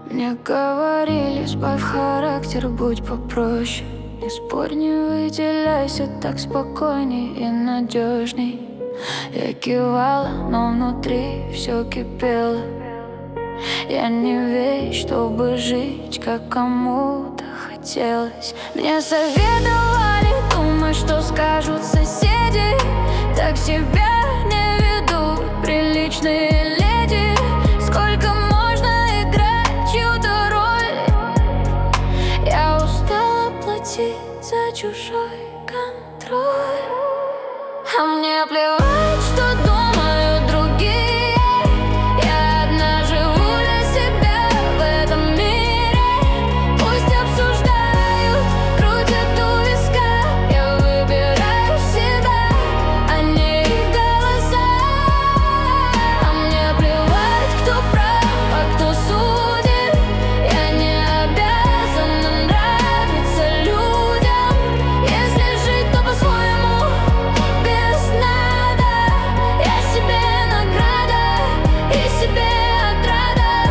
Мне говорили, сбавь характер, будь попроще. Не спорь, не выделяйся, так спокойней и надежней. Я кивала, но внутри все кипело. Я не вещь, чтобы жить, как кому-то хотелось. Мне советовали думать, что скажут соседи. Так себя не ведут приличные леди. Сколько можно играть чью-то роль? Я устала платить за чужой контроль. А мне плевать, что думают другие. Я одна живу для себя в этом мире. Пусть обсуждают, крутят у виска. Я выбираю себя, а не их голоса. А мне плевать, кто прав, а кто судит. Я не обязана нравиться людям. Если жить, то по-своему, без надо. Я себе награда и себе отрада.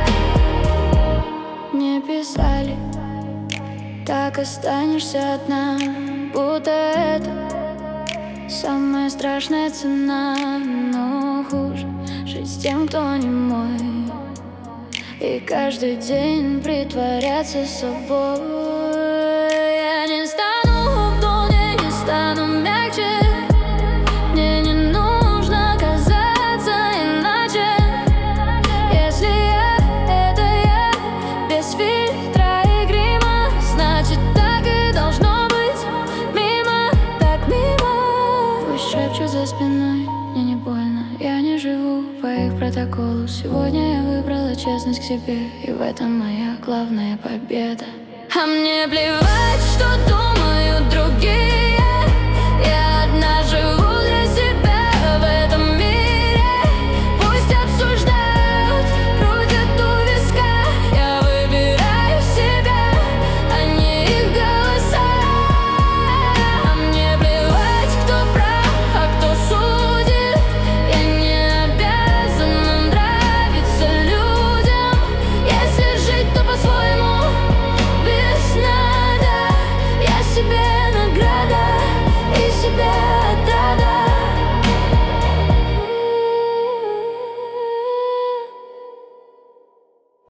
Мне писали, так останешься одна, будто это самая страшная цена. Но хуже жить с тем, кто не мой, и каждый день притворяться собой. Я не стану умнее, не стану мягче. Мне не нужно казаться иначе. Если я — это я, без фильтра и грима, значит так и должно быть. Мимо, так мимо. Пусть шепчут за спиной, мне не больно. Я не живу по их протоколу. Сегодня я выбрала честность к себе, и в этом моя главная победа. А мне плевать, что думают другие.